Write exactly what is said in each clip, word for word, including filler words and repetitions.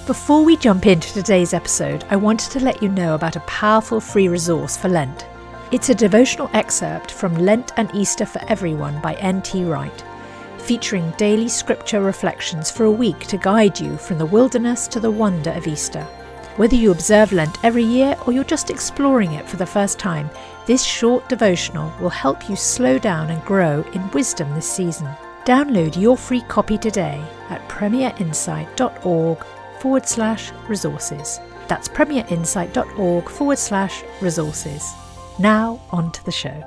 Before we jump into today's episode, I wanted to let you know about a powerful free resource for Lent. It's a devotional excerpt from Lent and Easter for Everyone by N T Wright, featuring daily scripture reflections for a week to guide you from the wilderness to the wonder of Easter. Whether you observe Lent every year or you're just exploring it for the first time, this short devotional will help you slow down and grow in wisdom this season. Download your free copy today at premierinsight.org forward slash resources. That's premierinsight.org forward slash resources. Now on to the show.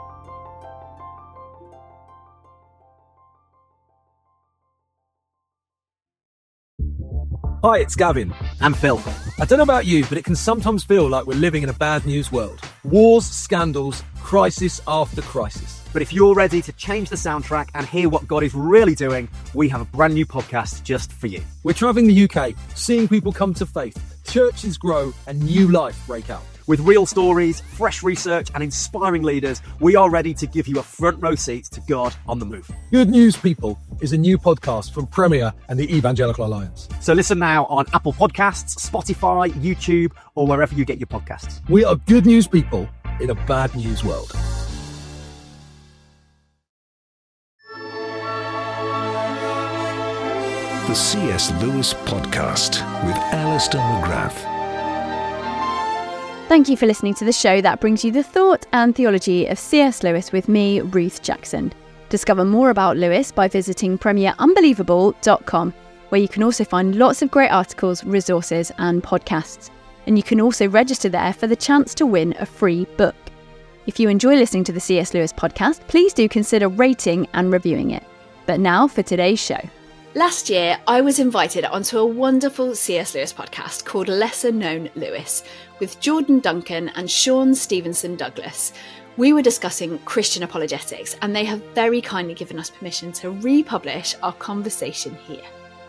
Hi, it's Gavin. And Phil. I don't know about you, but it can sometimes feel like we're living in a bad news world. Wars, scandals, crisis after crisis. But if you're ready to change the soundtrack and hear what God is really doing, we have a brand new podcast just for you. We're travelling the U K, seeing people come to faith, churches grow, and new life break out. With real stories, fresh research, and inspiring leaders, we are ready to give you a front row seat to God on the move. Good News People is a new podcast from Premier and the Evangelical Alliance. So listen now on Apple Podcasts, Spotify, YouTube, or wherever you get your podcasts. We are Good News People in a bad news world. The C S Lewis Podcast with Alistair McGrath. Thank you for listening to the show that brings you the thought and theology of C S Lewis with me, Ruth Jackson. Discover more about Lewis by visiting premier unbelievable dot com, where you can also find lots of great articles, resources and podcasts. And you can also register there for the chance to win a free book. If you enjoy listening to the C S Lewis podcast, please do consider rating and reviewing it. But now for today's show. Last year, I was invited onto a wonderful C S Lewis podcast called Lesser Known Lewis with Jordan Duncan and Sean Stevenson Douglas. We were discussing Christian apologetics, and they have very kindly given us permission to republish our conversation here.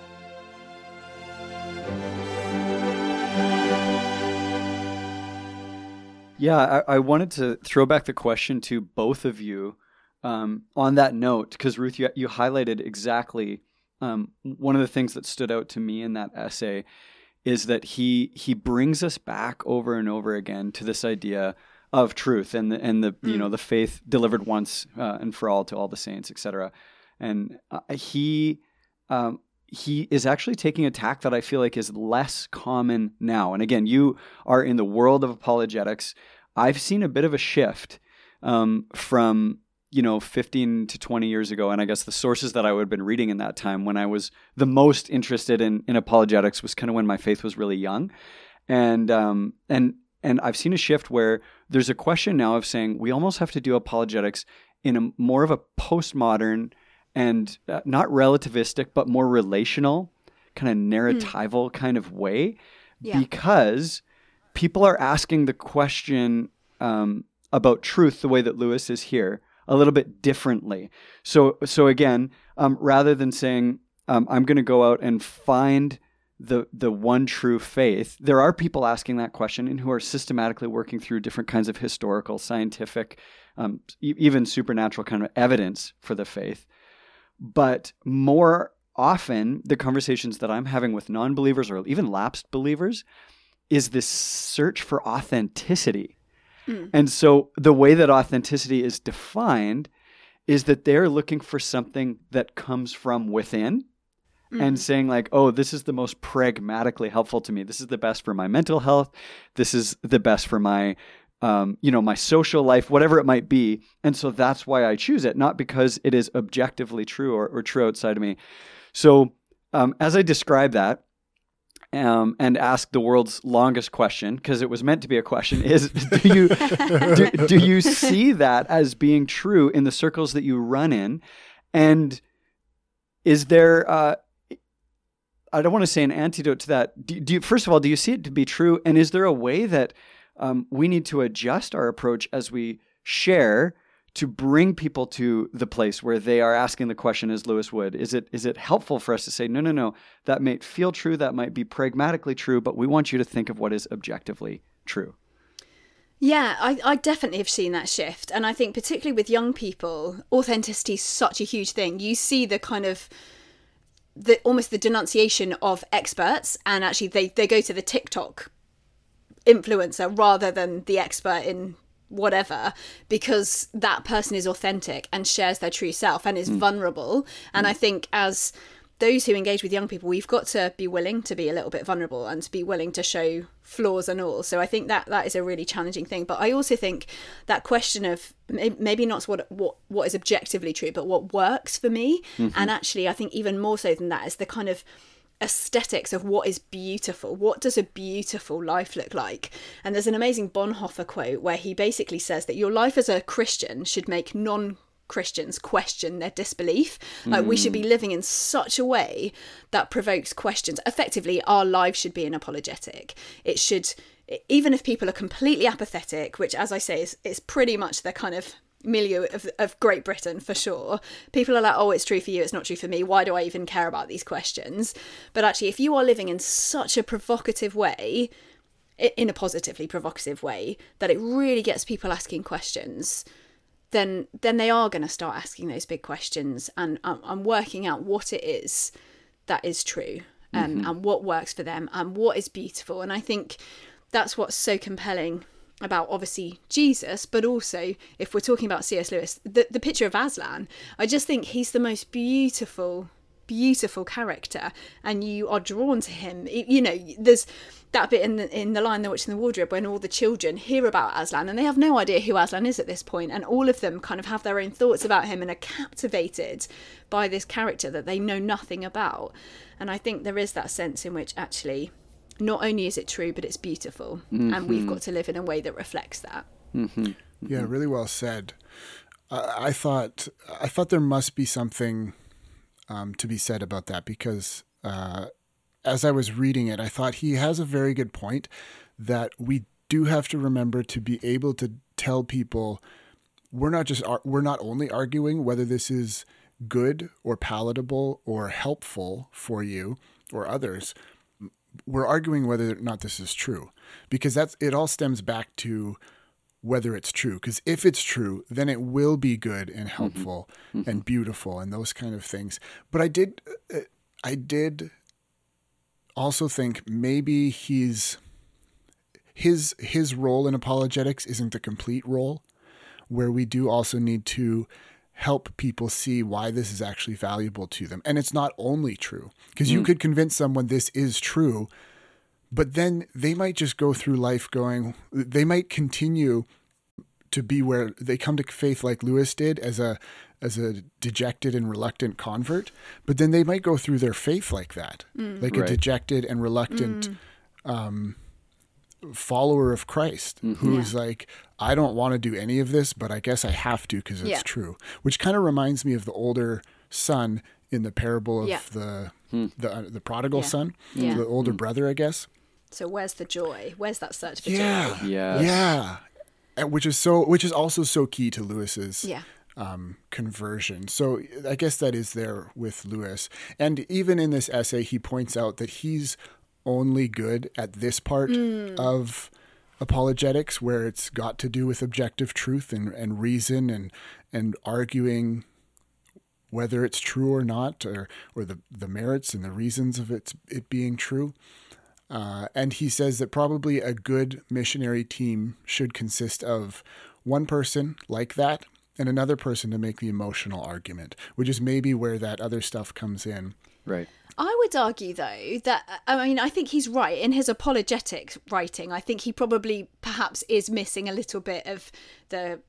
Yeah, I, I wanted to throw back the question to both of you um, on that note, because Ruth, you, you highlighted exactly Um, one of the things that stood out to me in that essay is that he he brings us back over and over again to this idea of truth and the, and the mm. you know the faith delivered once uh, and for all to all the saints, et cetera. And uh, he um, he is actually taking a tack that I feel like is less common now. And again, you are in the world of apologetics. I've seen a bit of a shift um, from you know, fifteen to twenty years ago. And I guess the sources that I would have been reading in that time when I was the most interested in, in apologetics was kind of when my faith was really young. And, um, and, and I've seen a shift where there's a question now of saying we almost have to do apologetics in a more of a postmodern and uh, not relativistic, but more relational, kind of narratival mm. kind of way, yeah. because people are asking the question um, about truth the way that Lewis is here, a little bit differently. So, so again, um, rather than saying, um, I'm going to go out and find the the one true faith, there are people asking that question and who are systematically working through different kinds of historical, scientific, um, e- even supernatural kind of evidence for the faith. But more often, the conversations that I'm having with non-believers or even lapsed believers is this search for authenticity. And so the way that authenticity is defined is that they're looking for something that comes from within mm. and saying like, oh, this is the most pragmatically helpful to me. This is the best for my mental health. This is the best for my, um, you know, my social life, whatever it might be. And so that's why I choose it, not because it is objectively true or, or true outside of me. So um, as I describe that, Um, and ask the world's longest question, because it was meant to be a question, is do you do, do you see that as being true in the circles that you run in? And is there, uh, I don't want to say an antidote to that. Do, do you, first of all, do you see it to be true? And is there a way that um, we need to adjust our approach as we share to bring people to the place where they are asking the question as Lewis would? Is it is it helpful for us to say, no, no, no, that might feel true, that might be pragmatically true, but we want you to think of what is objectively true? Yeah, I, I definitely have seen that shift. And I think particularly with young people, authenticity is such a huge thing. You see the kind of the almost the denunciation of experts, and actually they, they go to the TikTok influencer rather than the expert in whatever, because that person is authentic and shares their true self and is mm. vulnerable. And mm. I think as those who engage with young people, we've got to be willing to be a little bit vulnerable and to be willing to show flaws and all. So I think that that is a really challenging thing. But I also think that question of maybe not what what what is objectively true, but what works for me. Mm-hmm. And actually, I think even more so than that is the kind of aesthetics of what is beautiful. What does a beautiful life look like? And there's an amazing Bonhoeffer quote where he basically says that your life as a Christian should make non Christians question their disbelief. Like mm. we should be living in such a way that provokes questions. Effectively, our lives should be an apologetic. It should, even if people are completely apathetic, which, as I say, is, is pretty much the kind of milieu of, of Great Britain for sure. People are like, oh, it's true for you, it's not true for me. Why do I even care about these questions? But actually, if you are living in such a provocative way, in a positively provocative way, that it really gets people asking questions, then then they are going to start asking those big questions and, um, and working out what it is that is true um, mm-hmm. and what works for them and what is beautiful. And I think that's what's so compelling about obviously Jesus, but also if we're talking about C S Lewis, the, the picture of Aslan, I just think he's the most beautiful, beautiful character, and you are drawn to him. You know, there's that bit in the in the Lion, the Witch and the Wardrobe when all the children hear about Aslan and they have no idea who Aslan is at this point, and all of them kind of have their own thoughts about him and are captivated by this character that they know nothing about. And I think there is that sense in which actually not only is it true, but it's beautiful, mm-hmm. and we've got to live in a way that reflects that. Mm-hmm. Mm-hmm. Yeah, really well said. Uh, I thought I thought there must be something um, to be said about that, because uh, as I was reading it, I thought he has a very good point that we do have to remember to be able to tell people we're not just we're not only arguing whether this is good or palatable or helpful for you or others. We're arguing whether or not this is true, because that's it all stems back to whether it's true. Because if it's true, then it will be good and helpful mm-hmm. and beautiful and those kind of things. But I did, I did also think maybe he's his his role in apologetics isn't the complete role, where we do also need to help people see why this is actually valuable to them. And it's not only true, because mm. you could convince someone this is true, but then they might just go through life going, they might continue to be where they come to faith like Lewis did as a as a dejected and reluctant convert, but then they might go through their faith like that, mm. like right. a dejected and reluctant mm. um, follower of Christ, mm-hmm. who's yeah. like, I don't want to do any of this, but I guess I have to because it's yeah. true. Which kind of reminds me of the older son in the parable of yeah. the hmm. the uh, the prodigal yeah. son, yeah. the older hmm. brother, I guess. So where's the joy? Where's that search for yeah. joy? Yeah, yeah, and which is so, which is also so key to Lewis's yeah. um, conversion. So I guess that is there with Lewis, and even in this essay, he points out that he's only good at this part mm. of apologetics, where it's got to do with objective truth and, and reason and and arguing whether it's true or not, or or the, the merits and the reasons of it, it being true. Uh, and he says that probably a good missionary team should consist of one person like that and another person to make the emotional argument, which is maybe where that other stuff comes in. Right. I would argue, though, that, I mean, I think he's right in his apologetics writing. I think he probably perhaps is missing a little bit of the,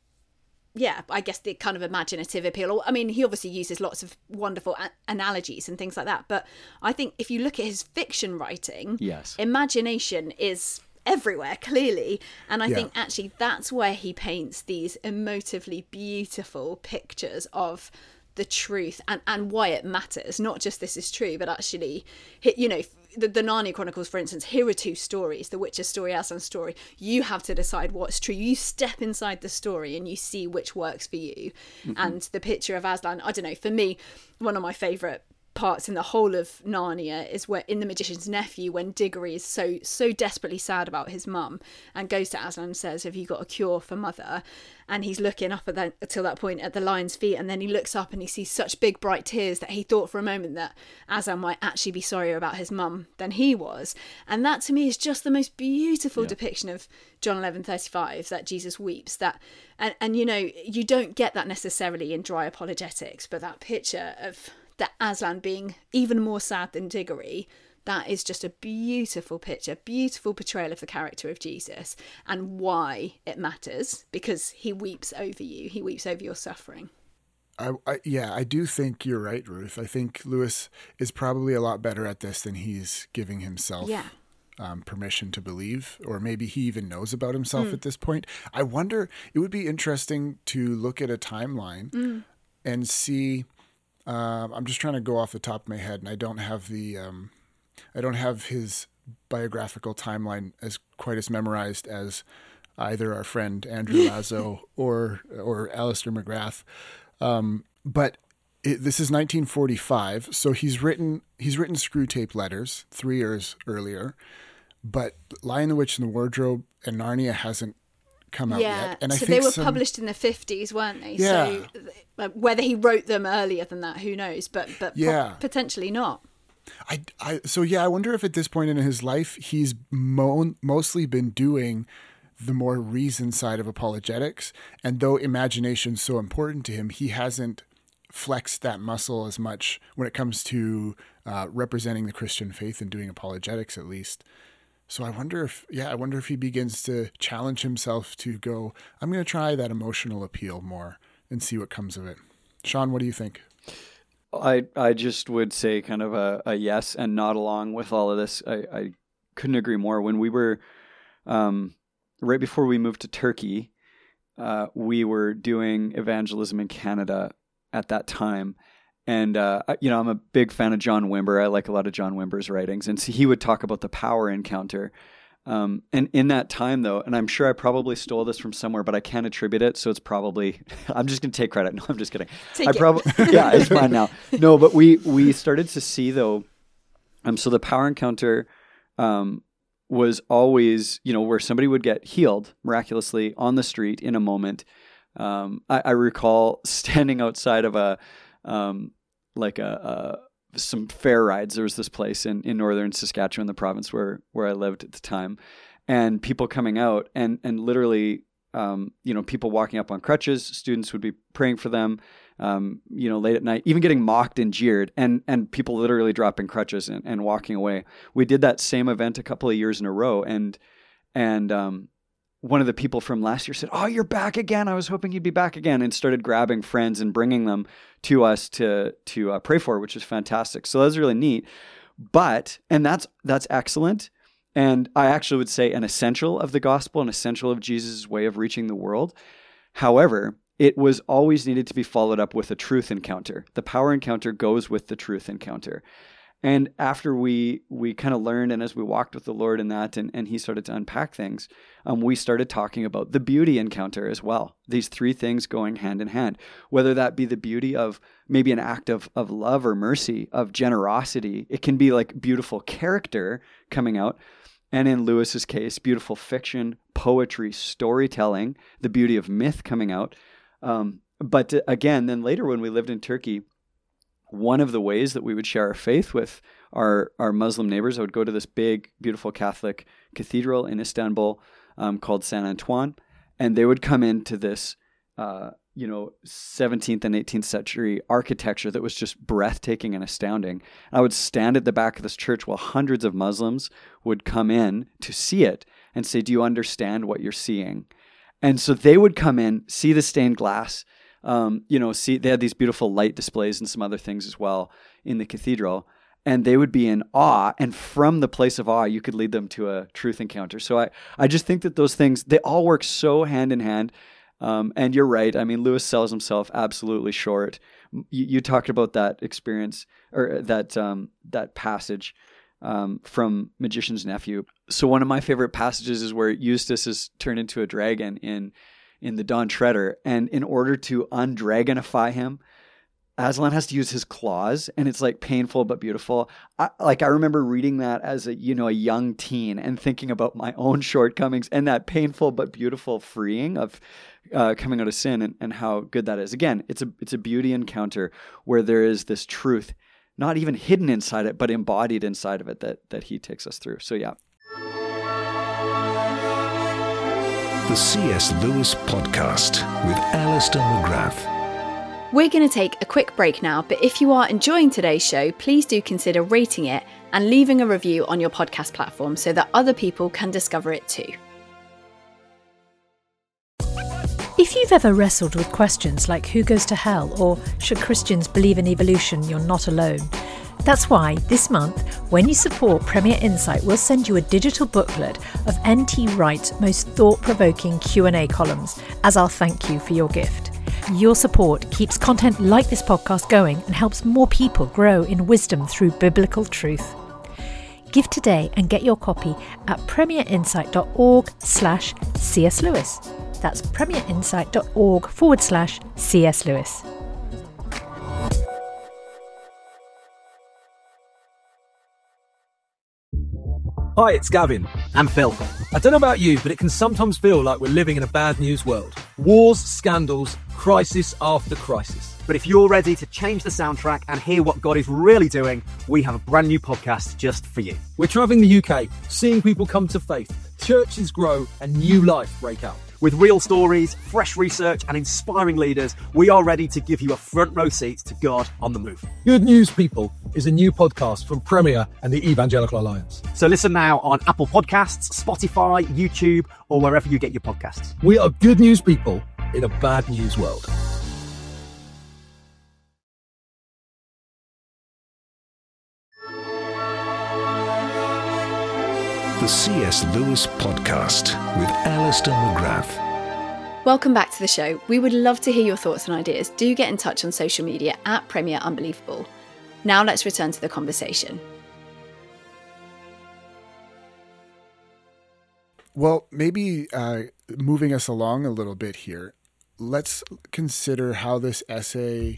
yeah, I guess the kind of imaginative appeal. I mean, he obviously uses lots of wonderful a- analogies and things like that. But I think if you look at his fiction writing, yes, imagination is everywhere, clearly. And I yeah. think actually that's where he paints these emotively beautiful pictures of the truth and, and why it matters. Not just this is true, but actually, you know, the, the Narnia Chronicles, for instance, here are two stories, the Witcher's story, Aslan's story. You have to decide what's true. You step inside the story and you see which works for you. Mm-hmm. And the picture of Aslan, I don't know, for me, one of my favourite parts in the whole of Narnia is where in The Magician's Nephew, when Diggory is so so desperately sad about his mum and goes to Aslan and says, have you got a cure for mother? And he's looking up at that until that point at the lion's feet, and then he looks up and he sees such big bright tears that he thought for a moment that Aslan might actually be sorrier about his mum than he was. And that to me is just the most beautiful yeah. depiction of John eleven thirty-five, that Jesus weeps. That and, and you know, you don't get that necessarily in dry apologetics, but that picture of that Aslan being even more sad than Diggory, that is just a beautiful picture, beautiful portrayal of the character of Jesus and why it matters, because he weeps over you. He weeps over your suffering. I, I, yeah, I do think you're right, Ruth. I think Lewis is probably a lot better at this than he's giving himself yeah. um, permission to believe, or maybe he even knows about himself mm. at this point. I wonder, it would be interesting to look at a timeline mm. and see... Uh, I'm just trying to go off the top of my head, and I don't have the, um, I don't have his biographical timeline as quite as memorized as either our friend Andrew Lazo or or Alistair McGrath. Um, but it, this is nineteen forty-five, so he's written he's written Screwtape Letters three years earlier, but Lion, the Witch, and the Wardrobe and Narnia hasn't come out yeah. yet. And I so think they were some... published in the fifties, weren't they? Yeah. So whether he wrote them earlier than that, who knows? But but yeah. po- potentially not. I, I so yeah, I wonder if at this point in his life he's mo- mostly been doing the more reason side of apologetics, and though imagination's so important to him, he hasn't flexed that muscle as much when it comes to uh, representing the Christian faith and doing apologetics, at least. So I wonder if, yeah, I wonder if he begins to challenge himself to go, I'm going to try that emotional appeal more and see what comes of it. Sean, what do you think? I I just would say kind of a, a yes and nod along with all of this. I, I couldn't agree more. When we were, um, right before we moved to Turkey, uh, we were doing evangelism in Canada at that time. And, uh, you know, I'm a big fan of John Wimber. I like a lot of John Wimber's writings. And so he would talk about the power encounter. Um, and in that time, though, and I'm sure I probably stole this from somewhere, but I can't attribute it. So it's probably, I'm just going to take credit. No, I'm just kidding. Take I probably, yeah, it's fine now. No, but we, we started to see, though, um, so the power encounter um, was always, you know, where somebody would get healed miraculously on the street in a moment. Um, I, I recall standing outside of a, Um, like a, a some fair rides. There was this place in, in northern Saskatchewan, the province where where I lived at the time, and people coming out and and literally, um, you know, people walking up on crutches. Students would be praying for them, um, you know, late at night, even getting mocked and jeered, and and people literally dropping crutches and, and walking away. We did that same event a couple of years in a row, and and um. One of the people from last year said, "Oh, you're back again. I was hoping you'd be back again," and started grabbing friends and bringing them to us to to uh, pray for, which is fantastic. So that was really neat. But, and that's that's excellent. And I actually would say an essential of the gospel, an essential of Jesus' way of reaching the world. However, it was always needed to be followed up with a truth encounter. The power encounter goes with the truth encounter. And after we we kind of learned, and as we walked with the Lord in that, and, and he started to unpack things, um, we started talking about the beauty encounter as well. These three things going hand in hand, whether that be the beauty of maybe an act of, of love or mercy, of generosity. It can be like beautiful character coming out. And in Lewis's case, beautiful fiction, poetry, storytelling, the beauty of myth coming out. Um, but again, then later when we lived in Turkey, one of the ways that we would share our faith with our, our Muslim neighbors, I would go to this big, beautiful Catholic cathedral in Istanbul um, called Saint Antoine, and they would come into this, uh, you know, seventeenth and eighteenth century architecture that was just breathtaking and astounding. I would stand at the back of this church while hundreds of Muslims would come in to see it and say, "Do you understand what you're seeing?" And so they would come in, see the stained glass. Um, you know, see, they had these beautiful light displays and some other things as well in the cathedral, and they would be in awe. And from the place of awe, you could lead them to a truth encounter. So I, I just think that those things, they all work so hand in hand. Um, and you're right. I mean, Lewis sells himself absolutely short. You, you talked about that experience or that um, that passage um, from Magician's Nephew. So one of my favorite passages is where Eustace is turned into a dragon in in the Dawn Treader, and in order to undragonify him, Aslan has to use his claws, and it's like painful but beautiful. I, like I remember reading that as a you know a young teen and thinking about my own shortcomings and that painful but beautiful freeing of uh, coming out of sin and, and how good that is. Again, it's a it's a beauty encounter where there is this truth, not even hidden inside it, but embodied inside of it that that he takes us through. So yeah. The C S Lewis Podcast with Alistair McGrath. We're going to take a quick break now, but if you are enjoying today's show, please do consider rating it and leaving a review on your podcast platform so that other people can discover it too. If you've ever wrestled with questions like who goes to hell or should Christians believe in evolution, you're not alone. That's why this month, when you support Premier Insight, we'll send you a digital booklet of N T Wright's most thought-provoking Q and A columns as our thank you for your gift. Your support keeps content like this podcast going and helps more people grow in wisdom through biblical truth. Give today and get your copy at premierinsight.org slash C.S. Lewis. That's premierinsight.org forward slash C.S. Lewis. Hi, it's Gavin. And Phil. I don't know about you, but it can sometimes feel like we're living in a bad news world. Wars, scandals, crisis after crisis. But if you're ready to change the soundtrack and hear what God is really doing, we have a brand new podcast just for you. We're travelling the U K, seeing people come to faith, churches grow, and new life break out. With real stories, fresh research, and inspiring leaders, we are ready to give you a front row seat to God on the Move. Good News People is a new podcast from Premier and the Evangelical Alliance. So listen now on Apple Podcasts, Spotify, YouTube, or wherever you get your podcasts. We are Good News People in a bad news world. The C S Lewis Podcast with Alistair McGrath. Welcome back to the show. We would love to hear your thoughts and ideas. Do get in touch on social media at Premier Unbelievable. Now let's return to the conversation. Well, maybe uh, moving us along a little bit here, let's consider how this essay,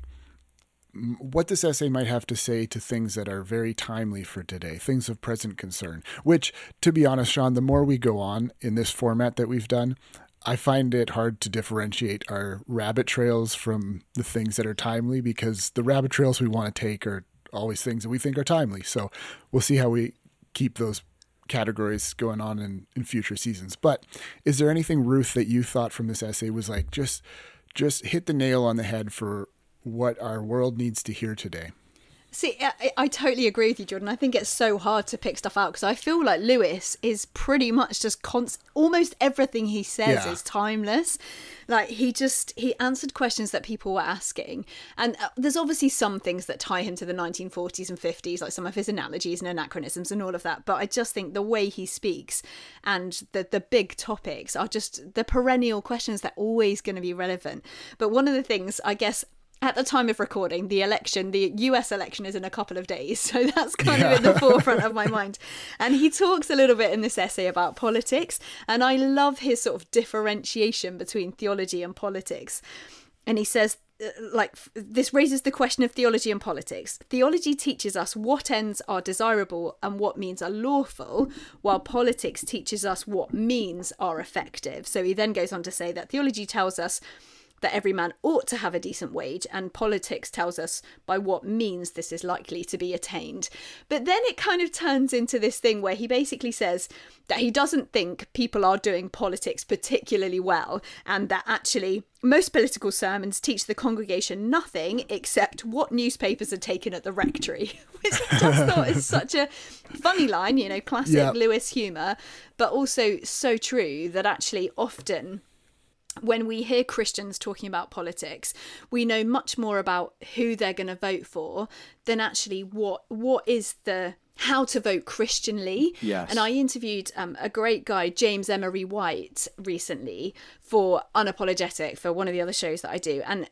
what this essay might have to say to things that are very timely for today, things of present concern, which, to be honest, Sean, the more we go on in this format that we've done, I find it hard to differentiate our rabbit trails from the things that are timely, because the rabbit trails we want to take are always things that we think are timely. So we'll see how we keep those categories going on in, in future seasons. But is there anything, Ruth, that you thought from this essay was like, just, just hit the nail on the head for what our world needs to hear today? See, I, I totally agree with you, Jordan. I think it's so hard to pick stuff out because I feel like Lewis is pretty much just const- almost everything he says yeah. is timeless. Like he just, he answered questions that people were asking. And uh, there's obviously some things that tie him to the nineteen forties and fifties, like some of his analogies and anachronisms and all of that. But I just think the way he speaks and the, the big topics are just the perennial questions that are always going to be relevant. But one of the things, I guess, at the time of recording, the election, the U S election is in a couple of days. So that's kind yeah. of in the forefront of my mind. And he talks a little bit in this essay about politics. And I love his sort of differentiation between theology and politics. And he says, like, this raises the question of theology and politics. Theology teaches us what ends are desirable and what means are lawful, while politics teaches us what means are effective. So he then goes on to say that theology tells us that every man ought to have a decent wage, and politics tells us by what means this is likely to be attained. But then it kind of turns into this thing where he basically says that he doesn't think people are doing politics particularly well, and that actually most political sermons teach the congregation nothing except what newspapers are taken at the rectory, which I just thought is such a funny line, you know, classic yeah. Lewis humour, but also so true that actually often when we hear Christians talking about politics, we know much more about who they're going to vote for than actually what what is the how to vote Christianly. Yes. And I interviewed um, a great guy, James Emery White, recently for Unapologetic, for one of the other shows that I do. And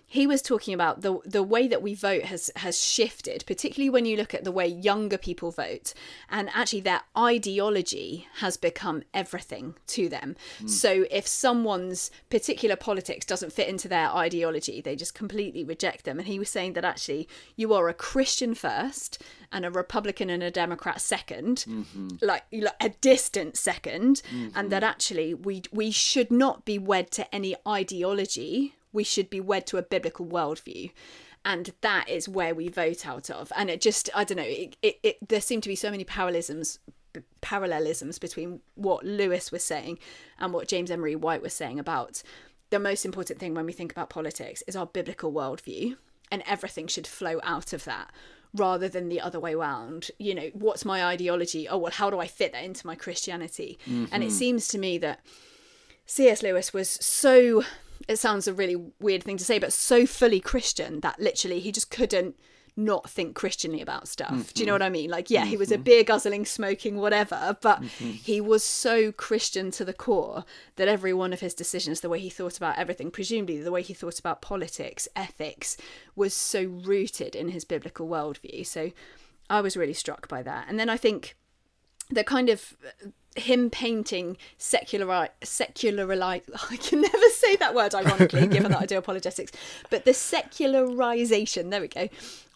he was talking about the the way that we vote has has shifted, particularly when you look at the way younger people vote, and actually their ideology has become everything to them. Mm. So if someone's particular politics doesn't fit into their ideology, they just completely reject them. And he was saying that actually you are a Christian first and a Republican and a Democrat second, mm-hmm. like, like a distant second, mm-hmm. and that actually we we should not be wed to any ideology. We should be wed to a biblical worldview. And that is where we vote out of. And it just, I don't know, it, it, it, there seem to be so many parallelisms, parallelisms between what Lewis was saying and what James Emery White was saying about the most important thing when we think about politics is our biblical worldview. And everything should flow out of that rather than the other way around. You know, what's my ideology? Oh, well, how do I fit that into my Christianity? Mm-hmm. And it seems to me that C S Lewis was so... it sounds a really weird thing to say, but so fully Christian that literally he just couldn't not think Christianly about stuff. Mm-hmm. Do you know what I mean? Like, yeah, mm-hmm. he was a beer guzzling, smoking, whatever, but mm-hmm. he was so Christian to the core that every one of his decisions, the way he thought about everything, presumably the way he thought about politics, ethics, was so rooted in his biblical worldview. So I was really struck by that. And then I think the kind of him painting secular secular I can never say that word ironically given that I do apologetics, but the secularization, there we go,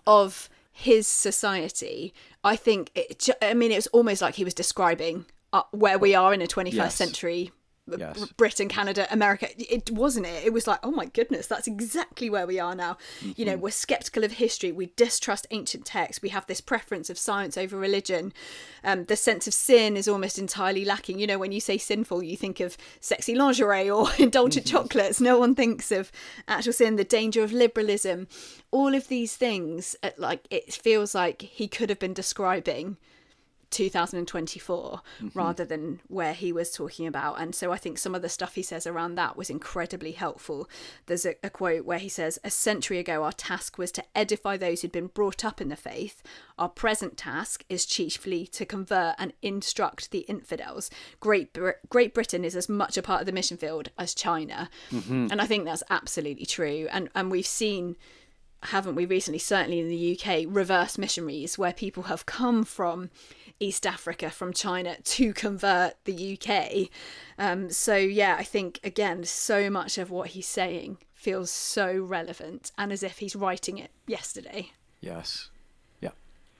of his society, I think it, I mean it was almost like he was describing uh, where we are in a twenty-first yes. century yes. Britain, Canada, America. It wasn't it. It was like, oh my goodness, that's exactly where we are now. Mm-hmm. You know, we're skeptical of history. We distrust ancient texts. We have this preference of science over religion. Um, the sense of sin is almost entirely lacking. You know, when you say sinful, you think of sexy lingerie or indulgent mm-hmm. chocolates. No one thinks of actual sin, the danger of liberalism. All of these things, like it feels like he could have been describing two thousand twenty-four mm-hmm. rather than where he was talking about. And so I think some of the stuff he says around that was incredibly helpful. There's a, a quote where he says, "A century ago our task was to edify those who'd been brought up in the faith. Our present task is chiefly to convert and instruct the infidels. Great Br- Great Britain is as much a part of the mission field as China." Mm-hmm. And I think that's absolutely true. And and we've seen, haven't we recently, certainly in the U K, reverse missionaries where people have come from East Africa, from China to convert the U K. Um, so yeah, I think again, so much of what he's saying feels so relevant and as if he's writing it yesterday. Yes. Yeah.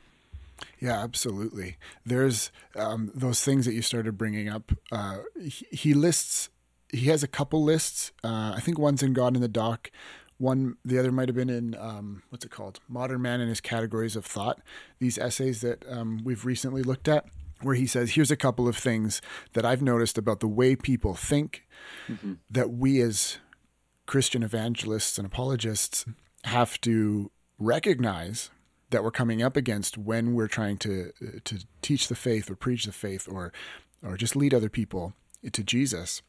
Yeah, absolutely. There's um, those things that you started bringing up. Uh, he, he lists, he has a couple lists. Uh, I think one's in God in the Dock. One, the other might have been in, um, what's it called? Modern Man and His Categories of Thought. These essays that um, we've recently looked at, where he says, here's a couple of things that I've noticed about the way people think mm-hmm. that we as Christian evangelists and apologists have to recognize that we're coming up against when we're trying to to teach the faith or preach the faith or or just lead other people to Jesus.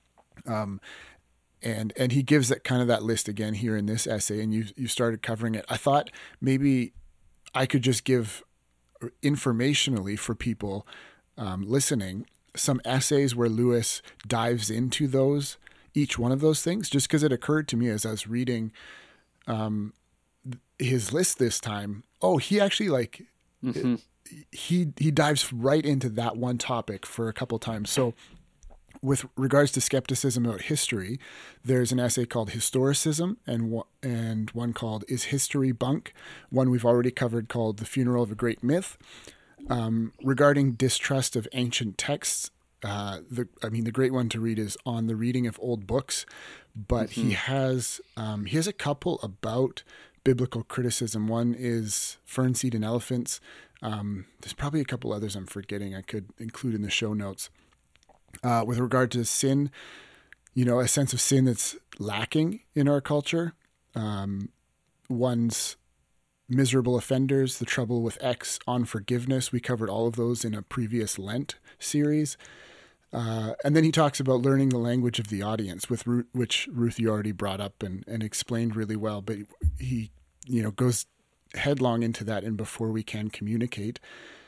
Um And and he gives that kind of that list again here in this essay, and you you started covering it. I thought maybe I could just give informationally for people um, listening some essays where Lewis dives into those, each one of those things, just because it occurred to me as I was reading um, his list this time. Oh, he actually like mm-hmm. he he dives right into that one topic for a couple times. So, with regards to skepticism about history, there's an essay called Historicism and and one called Is History Bunk? One we've already covered called The Funeral of a Great Myth. Um, regarding distrust of ancient texts, uh, the I mean the great one to read is On the Reading of Old Books, but mm-hmm. he has um, he has a couple about biblical criticism. One is Fern Seed and Elephants. Um, there's probably a couple others I'm forgetting I could include in the show notes. Uh, with regard to sin, you know, a sense of sin that's lacking in our culture. Um, one's miserable offenders, the trouble with X, on forgiveness. We covered all of those in a previous Lent series. Uh, and then he talks about learning the language of the audience, with Ruth, which Ruth you already brought up and, and explained really well. But he, you know, goes headlong into that in Before We Can Communicate.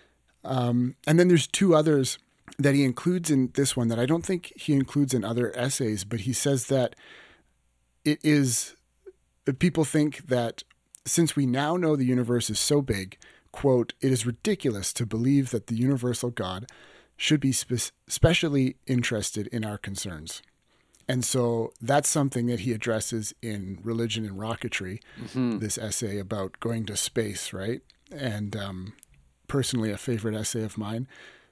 Um, and then there's two others that he includes in this one that I don't think he includes in other essays, but he says that it is people think that since we now know the universe is so big, quote, it is ridiculous to believe that the universal God should be spe- specially interested in our concerns. And so that's something that he addresses in Religion and Rocketry, mm-hmm. this essay about going to space, right? And um, personally, a favorite essay of mine.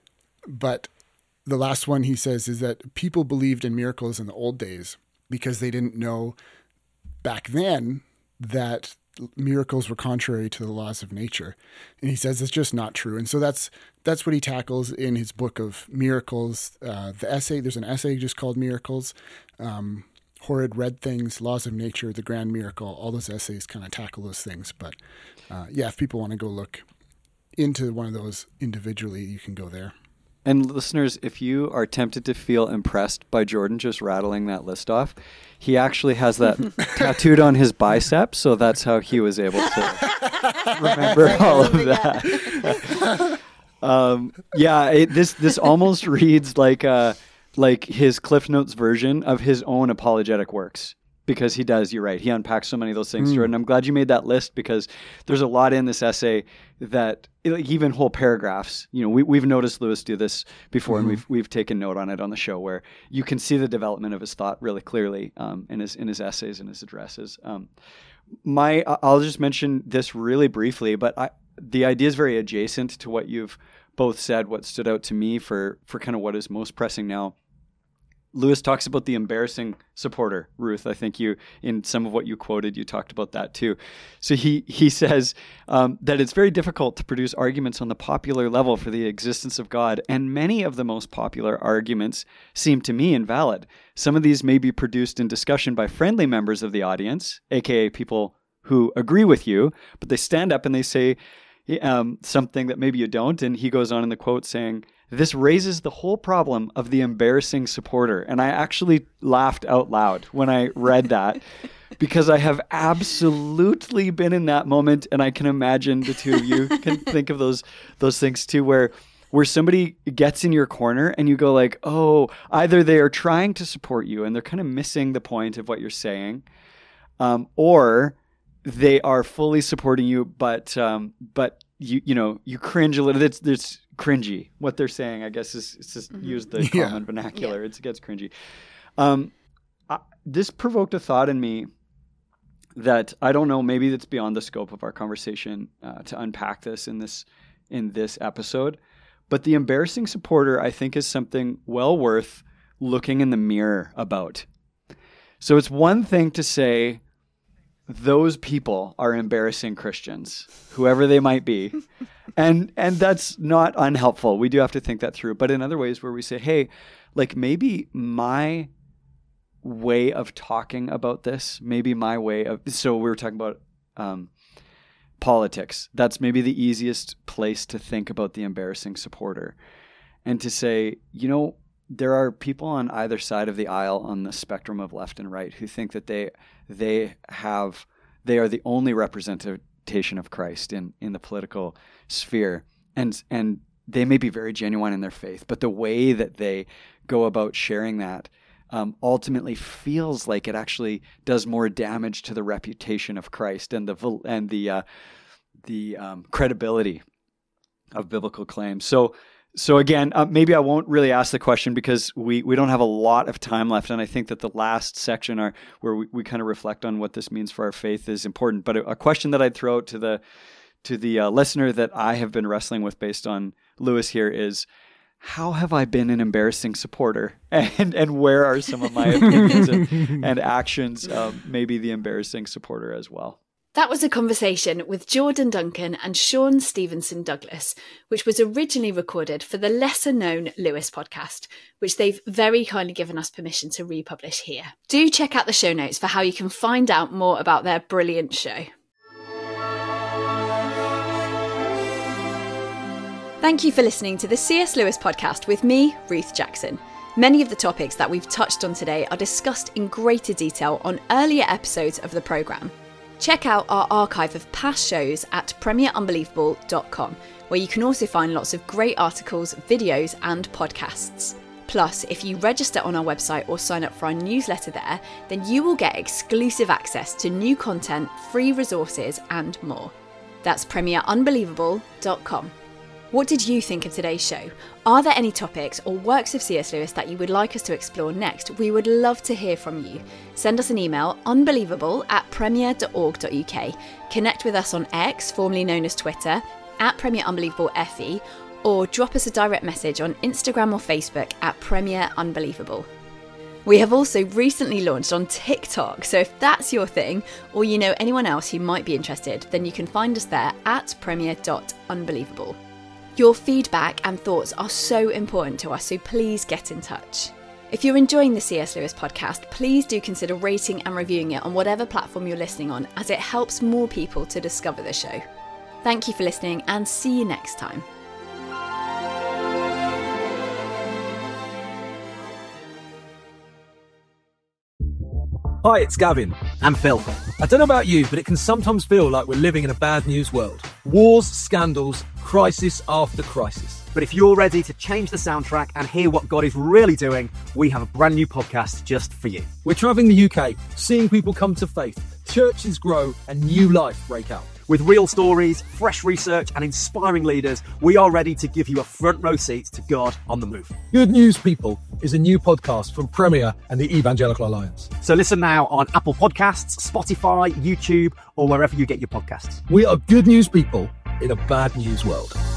But the last one he says is that people believed in miracles in the old days because they didn't know back then that miracles were contrary to the laws of nature. And he says it's just not true. And so that's that's what he tackles in his book of Miracles. Uh, the essay, there's an essay just called Miracles, um, Horrid Red Things, Laws of Nature, The Grand Miracle. All those essays kind of tackle those things. But uh, yeah, if people want to go look into one of those individually, you can go there. And listeners, if you are tempted to feel impressed by Jordan just rattling that list off, he actually has that tattooed on his bicep, so that's how he was able to remember all of that. um, yeah, it, this this almost reads like uh, like his Cliff Notes version of his own apologetic works. Because he does, you're right. He unpacks so many of those things, mm. Jordan. I'm glad you made that list because there's a lot in this essay that, like, even whole paragraphs, you know, we, we've noticed Lewis do this before, mm-hmm. and we've we've taken note on it on the show where you can see the development of his thought really clearly um, in his in his essays and his addresses. Um, my, I'll just mention this really briefly, but I, the idea is very adjacent to what you've both said. What stood out to me for for kind of what is most pressing now. Lewis talks about the embarrassing supporter, Ruth. I think you, in some of what you quoted, you talked about that too. So he he says um, that it's very difficult to produce arguments on the popular level for the existence of God, and many of the most popular arguments seem to me invalid. Some of these may be produced in discussion by friendly members of the audience, aka people who agree with you, but they stand up and they say um, something that maybe you don't, and he goes on in the quote saying, "This raises the whole problem of the embarrassing supporter." And I actually laughed out loud when I read that because I have absolutely been in that moment. And I can imagine the two of you can think of those those things too, where where somebody gets in your corner and you go like, oh, either they are trying to support you and they're kind of missing the point of what you're saying, um, or they are fully supporting you, but um, but you you know you cringe a little. It's it's cringy what they're saying. I guess is it's just mm-hmm. use the yeah. common vernacular. Yeah. It's, it gets cringy. Um, I, this provoked a thought in me that I don't know. Maybe it's beyond the scope of our conversation uh, to unpack this in this in this episode. But the embarrassing supporter, I think, is something well worth looking in the mirror about. So it's one thing to say, those people are embarrassing Christians, whoever they might be. And and that's not unhelpful. We do have to think that through. But in other ways where we say, hey, like maybe my way of talking about this, maybe my way of, so we were talking about um, politics. That's maybe the easiest place to think about the embarrassing supporter. And to say, you know, there are people on either side of the aisle on the spectrum of left and right who think that they they have they are the only representation of Christ in, in the political sphere, and and they may be very genuine in their faith, but the way that they go about sharing that um, ultimately feels like it actually does more damage to the reputation of Christ and the and the uh, the um, credibility of biblical claims. So. So again, uh, maybe I won't really ask the question because we, we don't have a lot of time left. And I think that the last section are, where we, we kind of reflect on what this means for our faith is important. But a, a question that I'd throw out to the to the uh, listener that I have been wrestling with based on Lewis here is, how have I been an embarrassing supporter? And and where are some of my opinions and, and actions um, maybe the embarrassing supporter as well? That was a conversation with Jordan Duncan and Sean Stevenson Douglas, which was originally recorded for the lesser-known Lewis podcast, which they've very kindly given us permission to republish here. Do check out the show notes for how you can find out more about their brilliant show. Thank you for listening to the C S Lewis podcast with me, Ruth Jackson. Many of the topics that we've touched on today are discussed in greater detail on earlier episodes of the programme. Check out our archive of past shows at premier unbelievable dot com, where you can also find lots of great articles, videos and podcasts. Plus, if you register on our website or sign up for our newsletter there, then you will get exclusive access to new content, free resources, and more. That's premier unbelievable dot com. What did you think of today's show? Are there any topics or works of C S Lewis that you would like us to explore next? We would love to hear from you. Send us an email, unbelievable at premier dot org dot uk. Connect with us on X, formerly known as Twitter, at Premier Unbelievable F E, or drop us a direct message on Instagram or Facebook at Premier Unbelievable. We have also recently launched on TikTok, so if that's your thing, or you know anyone else who might be interested, then you can find us there at premier dot unbelievable. Your feedback and thoughts are so important to us, so please get in touch. If you're enjoying the C S Lewis podcast, please do consider rating and reviewing it on whatever platform you're listening on, as it helps more people to discover the show. Thank you for listening, and see you next time. Hi, it's Gavin. And Phil. I don't know about you, but it can sometimes feel like we're living in a bad news world. Wars, scandals, crisis after crisis. But if you're ready to change the soundtrack and hear what God is really doing, we have a brand new podcast just for you. We're travelling the U K, seeing people come to faith, churches grow, and new life break out. With real stories, fresh research, and inspiring leaders, we are ready to give you a front row seat to God on the move. Good News People is a new podcast from Premier and the Evangelical Alliance. So listen now on Apple Podcasts, Spotify, YouTube, or wherever you get your podcasts. We are good news people in a bad news world.